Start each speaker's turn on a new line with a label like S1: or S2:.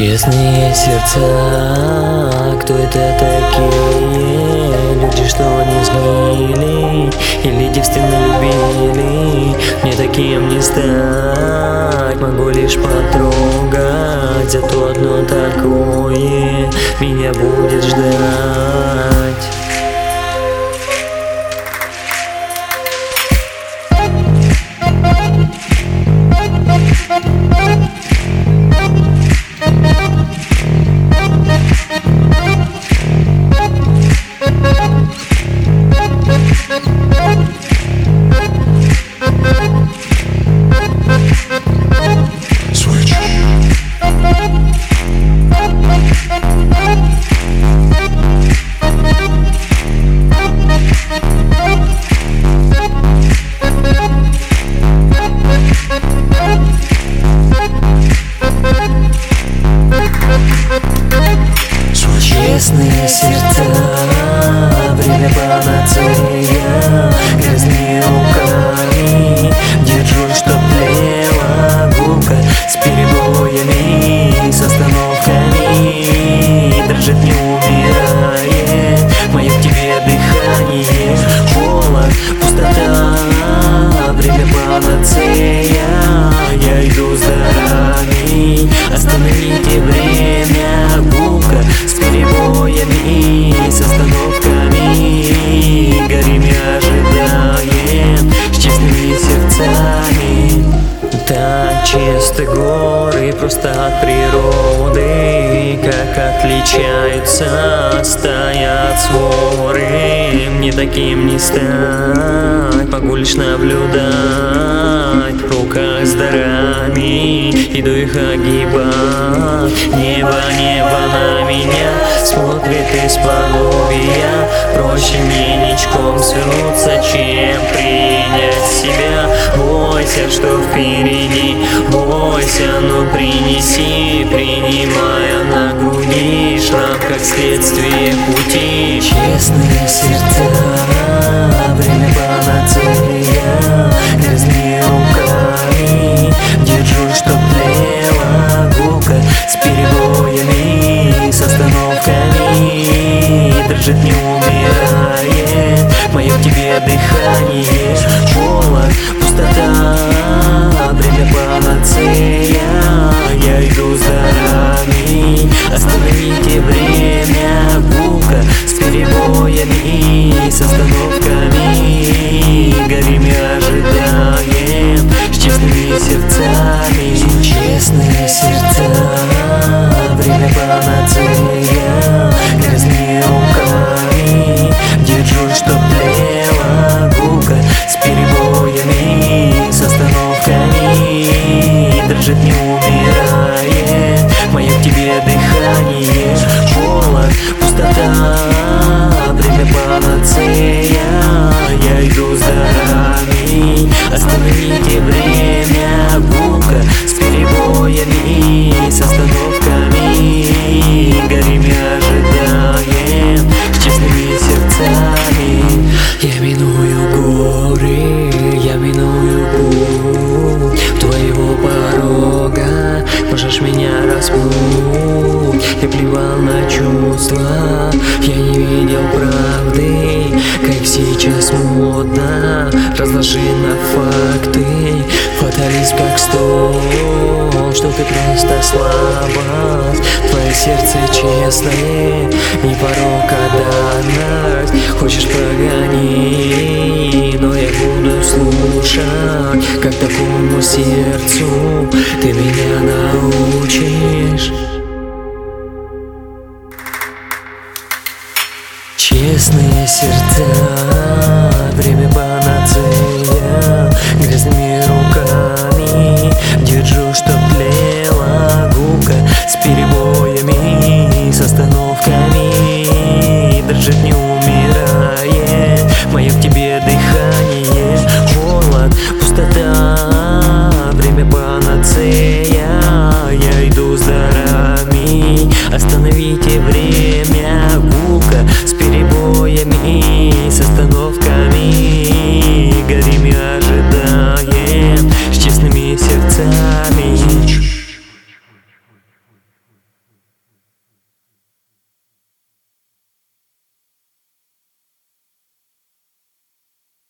S1: Честные сердца, кто это такие? Люди, что не сгнили или девственно любили? Мне таким не стать, могу лишь потрогать. Зато одно такое меня будет ждать.
S2: Честные сердца, время панацея. Грязными руками держу, чтоб тлела гулка с перебоями, с остановками. Дрожит, не умирает мое в тебе дыхание. Холод, пустота, время панацея. Я иду с дарами, остановите время. Гулка с перебоями, с остановками. Горим и ожидаем с честными сердцами.
S1: Так чисты горы просто от природы, как отличаются, стоят своры. Мне таким не стать, могу лишь наблюдать. В руках с дарами, иду их огибать. Небо, небо на меня смотрит из-под лобья. Проще мне ничком свернуться, чем принять себя. Бойся, что впереди, бойся, но принеси, принимая на груди шрам, как следствие пути.
S2: Честные сердца, время панацея. Грязными руками держу, чтоб тлела гулка с перебоями, с остановками. Дрожит, не умирает мое в тебе дыхание. Холод, пустота, время панацея. Я иду с дарами, остановите время. Гулка с перебоями, с остановками. Горим и ожидаем с честными сердцами. Честные сердца, время панацея. Грязными руками держу, чтоб тлела гулка с перебоями, с остановками. Дрожит, не умирает мое в тебе дыхание. Холод, пустота, время панацея. Я иду с дарами, остановите время. Гулка с перебоями, с остановками. Горим и ожидаем с честными сердцами.
S1: Я миную горы, я миную путь твоего порога. Можешь меня распнуть, я плевал на чувства. Я не видел правды, как сейчас модно. Разложи на факты, фаталист как стол, что ты просто слабость. Твое сердце честное, не порок, а данность. Хочешь, прогони, но я буду слушать. Как такому сердцу ты меня научишь?
S2: Честные сердца, время панацея. Грязными руками держу, чтоб тлела гулка с перебоями, с остановками. Дрожит, не умирает мое в тебе дыхание. Холод, пустота, время панацея. Я иду с дарами, остановите время. Гулка с перебоями, с остановками. Горит,